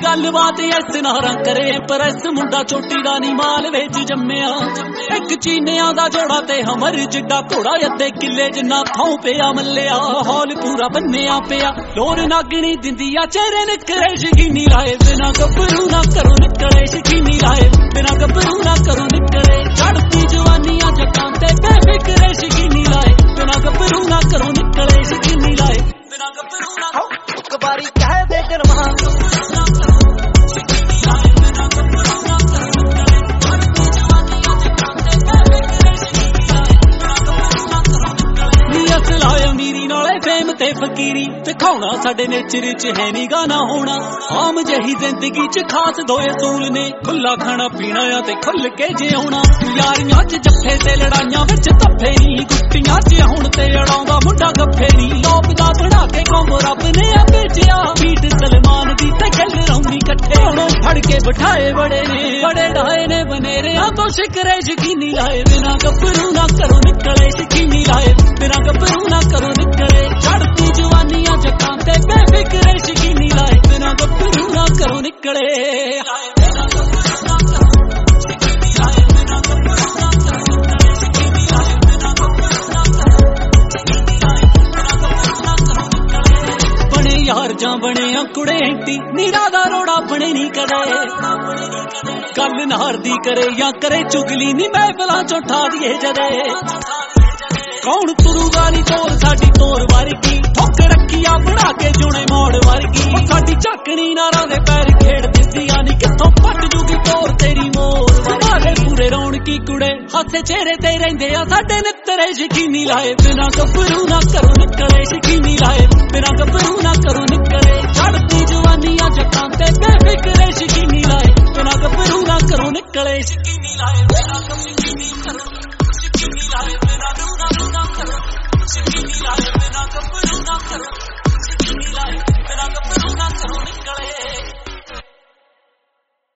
गलबात इस नारा करे पर इस मुंडा चोटी दा नी माल विच जम्मिया एक चीनिया दा जोड़ा ते हमर जिड्डा घोड़ा अद्धे किले जिन्ना थां पिया मल्लिया हौल पूरा बन्निया पिया लोर नागणी दिंदिया चेहरे निकले शकीनी लाए बिना गभरू ना करो निकले शकीनी लाए बिना गभरू ना करो निकले चढ़ती जवानियां जक्कां ते बेफिक्रे शकीनी लाए बिना गभरू ना करो निकले शकीनी लाए बिना गभरू ना एक बारी कह दे गरमा ते फकीरी दिखाना साडे नेचर च है नी गाना होना आम जही जिंदगी च खास दो असूल ने खुला खाना पीना या ते खुल के जिउना यारियां च जफ्फे ते लड़ाइयां विच धफ्फे नी गुट्टियां च हुण ते अड़ाउंदा मुंडा गफ्फे नी टॉप दा बना के कौम रब ने भेजिया बीट सलमान दी ते गल रौंदी कट्ठे हुण फड़ के बिठाए बड़े डाए ने बनेरियां तो शिकरे यकीनी लाए बिना गभरू ना करो निकले यकीनी लाए बिना गभरू ना करो निकले चढ़ती जवानियां जक्कां ते बेफिक्रे शकीनी लाए बिना गभरू ना करो निकले बने यार जां बने कुड़े एंटी नीरा दा रोड़ा बने नी कदे गल नार दी करे या करे चुगली नी महफिलां चों ठा दिए जदे कौन तुरूगा नी तोर साडी तोर वर्गी ठोक रखिया बना के जुने मोड़ वर्गी साडी झाकनी नारा दे पैर खेड़ दिंदियां नी किथों पट जूगी तोर तेरी मोर मारे पूरे रौनकी कुड़े हाथे चेहरे ते रहिंदे आ साडे नित्तरे यकीनी लाए बिना गभरू ना करो निकले यकीनी लाए बिना गभरू ना करो निकले चढ़ती जवानियां जक्कां ते बेफिक्रे यकीनी लाए बिना गभरू ना करो निकले यकीनी लाए बिना गभरू ना करो यकीनी लाए बिना गभरू ना करो यकीनी लाए बिना